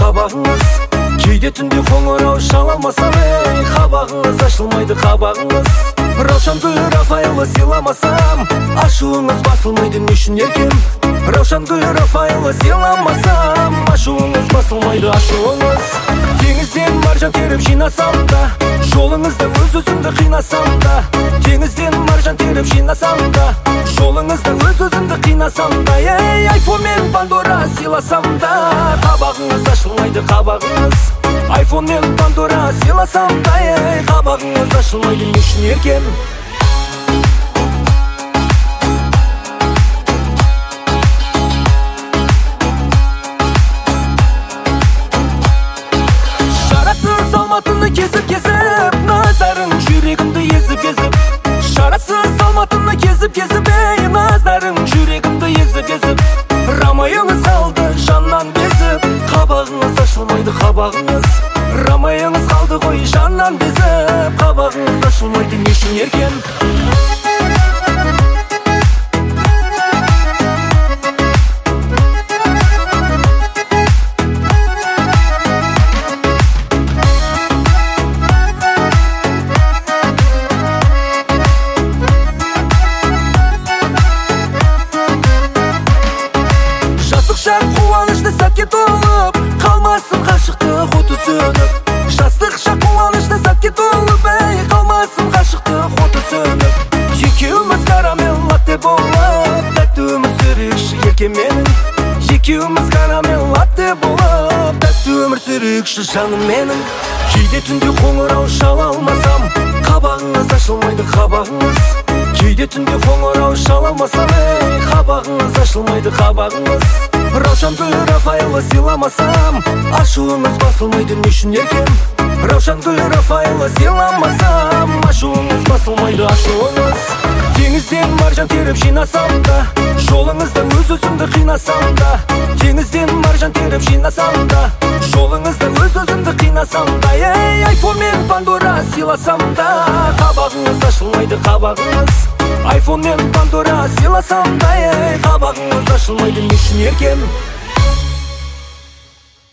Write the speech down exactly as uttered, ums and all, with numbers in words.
қабағыңыз. Кейде түнде қоңырау шала алмасам, ей қабағыңыз ашылмайды қабағыңыз. Раушан гүл Рафаэлло сыйламасам, ашуыңыз басылмайды не үшін еркем. Раушан гүл Рафаэлло сыйламасам, ашуыңыз басылмайды ашуыңыз. Теңізден маржан теріп жинасам да, жолыңызда өз өзімді қинасам да. Теңізден маржан теріп жинасам да, жолыңызда өз өзімді қинасам да. Ей, айфон мен Пандора сыйласам да, қабағыңыз ашылмайды қабағыңыз. Айфон мен Пандора сыйласам да, ей, қабағыңыз ашылмайды не үшін еркем. Шарасыз алматыны кезіп-кезіп, назарың жүрегімді езіп-езіп. Шарасыз алматыны кезіп-кезіп, ей, назарың жүрегімді езіп-езіп. Рамайыңыз қалды жаннан безіп, қабағыңыз ашылмайды қабағыңыз. Рамайыңыз қалды ғой жаннан безіп, қабағыңыз ашылмайды не үшін еркем. Жастық қуанышты сәтке толып, қалмасын ғашықтық оты сөніп. Жастық шақ қуанышты сәтке толып, ей, қалмасын ғашықтық оты сөніп. Екеуміз карамел латте болып, тәтті өмір сүрейікші еркем менің. Екеуміз карамел латте болып, тәтті өмір сүрейікші жаным менің. Кейде түнде қоңырау шала алмасам, қабағыңыз ашылмайды қабағыңыз. Кейде түнде қоңырау шала алмасам, ей, қабағыңыз ашылмайды қабағыңыз. Раушан гүл Рафаэлло сыйламасам, ашуыңыз басылмайды не үшін еркем. Раушан гүл Рафаэлло сыйламасам, ашуыңыз басылмайды ашуыңыз. Теңізден маржан теріп жинасам да, жолыңызда өз өзімді қинасам да. Теңізден маржан теріп жинасам да, жолыңызда өз өзімді қинасам да. Ей, айфон мен Пандора сыйласам да, қабағыңыз ашылмайды қабағыңыз. Айфон мен Пандора сыйласам да, ей, қабағыңыз ашылмайды не үшін еркем.